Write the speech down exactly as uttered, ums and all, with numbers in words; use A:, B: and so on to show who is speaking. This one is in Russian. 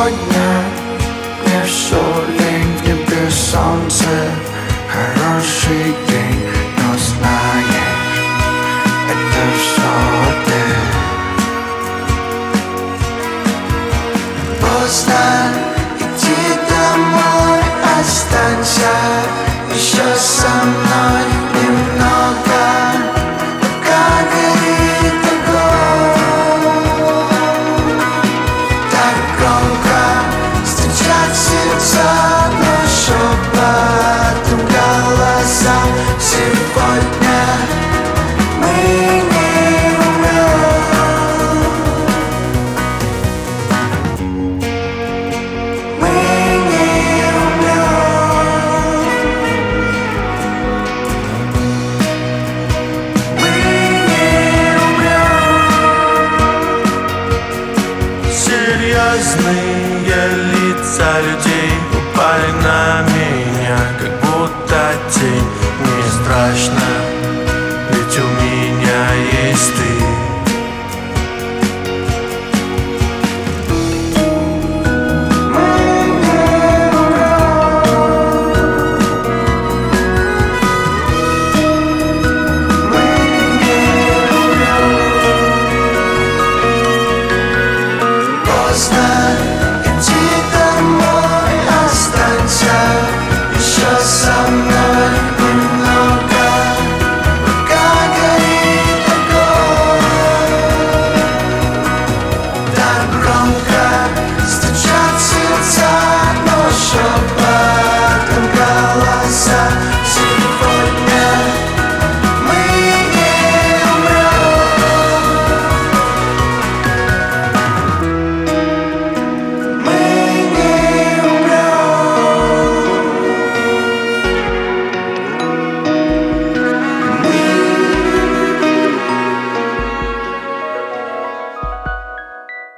A: сегодня мне все лень, в небе солнце, хороший день, но знаешь, это все ты. Поздно иди домой, останься еще со мной немного, пока горит огонь. Так громко стучат сердца, но шепотом голоса. Сегодня мы не умрем, мы не умрем, мы не умрем. Серьезные лица людей упали на меня, как будто тень. Мне страшно